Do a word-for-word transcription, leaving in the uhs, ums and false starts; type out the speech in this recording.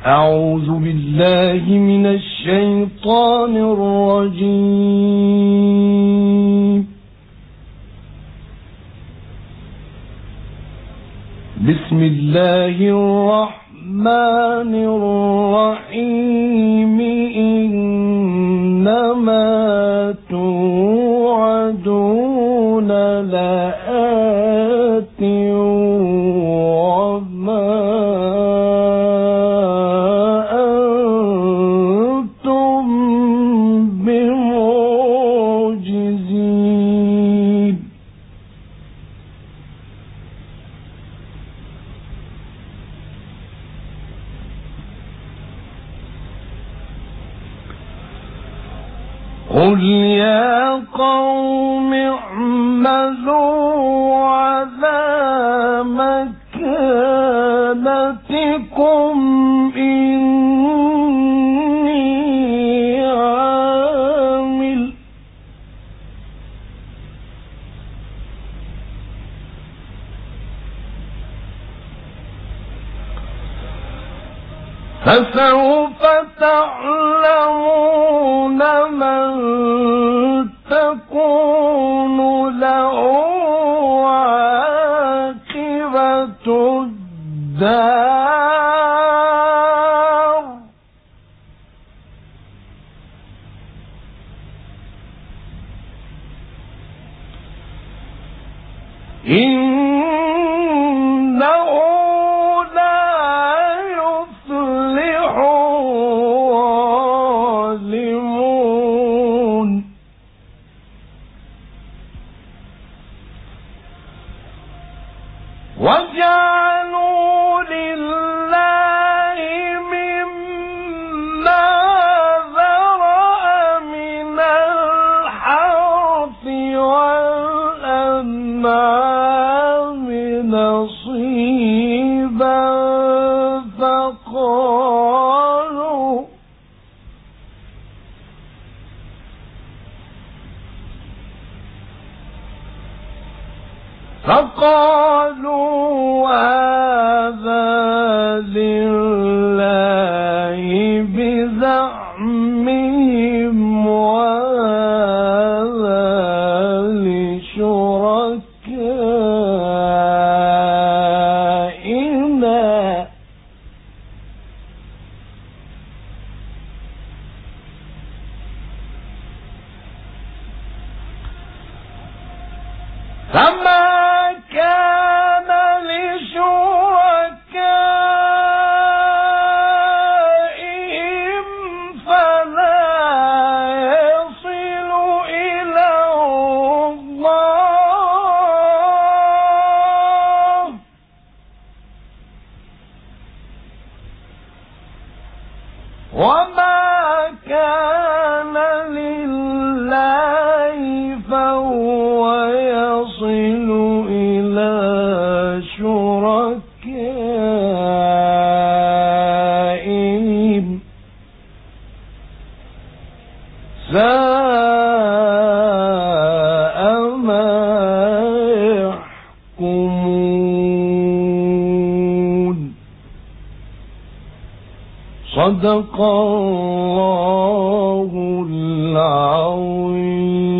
أعوذ بالله من الشيطان الرجيم. بسم الله الرحمن الرحيم. إنما توعدون لآت وما أنتم بمعجزين. قل يا قوم اعملوا على مكانتكم إني عامل فسوف تعلمون من تكون له عاقبة الدار إنه لا يفلح الظالمون. وجعلوا لله مما ذرأ من الحرث والأنعام نصيبا فقالوا فقالوا هذا لله بزعمهم وهذا لشركائنا فما كان لشركائهم فلا يصل إلى الله وما كان لله فهو يصل إلى شركائهم ساء ما يحكمون. صدق الله العظيم.